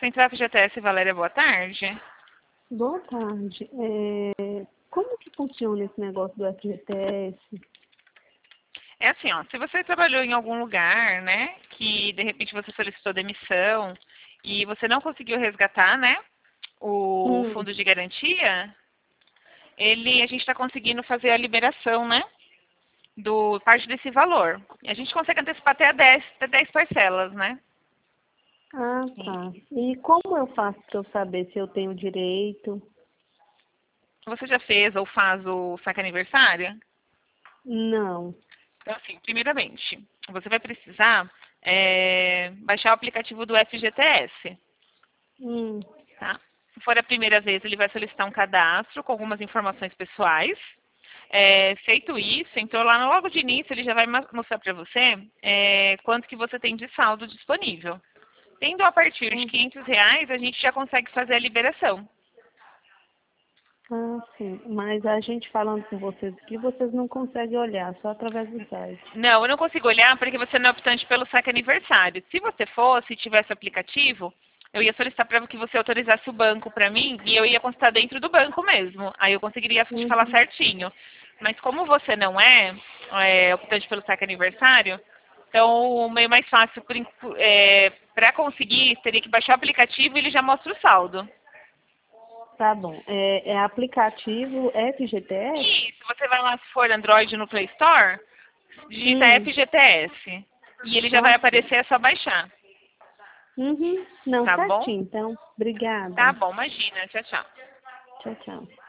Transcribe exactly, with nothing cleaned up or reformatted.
Central F G T S, Valéria, boa tarde. Boa tarde. É, como que funciona esse negócio do F G T S? É assim, ó, se você trabalhou em algum lugar, né, que de repente você solicitou demissão e você não conseguiu resgatar, né, o Hum, fundo de garantia, ele, a gente está conseguindo fazer a liberação, né, do parte desse valor. E a gente consegue antecipar até dez, até dez parcelas, né? ah, tá. E como eu faço para eu saber se eu tenho direito? Você já fez ou faz o saque aniversário? Não. Então, assim, primeiramente, você vai precisar é, baixar o aplicativo do F G T S, Hum, tá? Se for a primeira vez, ele vai solicitar um cadastro com algumas informações pessoais. É, feito isso, entrou lá no logo de início, ele já vai ma- mostrar para você é, quanto que você tem de saldo disponível. Tendo a partir de hum. quinhentos reais, a gente já consegue fazer a liberação. Ah, sim. Mas a gente falando com vocês aqui, vocês não conseguem olhar, só através do site. Não, eu não consigo olhar porque você não é optante pelo saque aniversário. Se você fosse e tivesse aplicativo, eu ia solicitar para que você autorizasse o banco para mim e eu ia consultar dentro do banco mesmo. Aí eu conseguiria te falar Uhum. certinho. Mas como você não é, é optante pelo saque aniversário, então o meio mais fácil para conseguir teria que baixar o aplicativo e ele já mostra o saldo. Tá bom. É, é aplicativo F G T S? Isso, você vai lá, se for Android no Play Store, digita Hum, F G T S. E ele já vai ok. aparecer, é só baixar. Uhum. Não, Tá bom? certinho. Então, Tá obrigada. bom, imagina. Tchau, tchau. Tchau, tchau.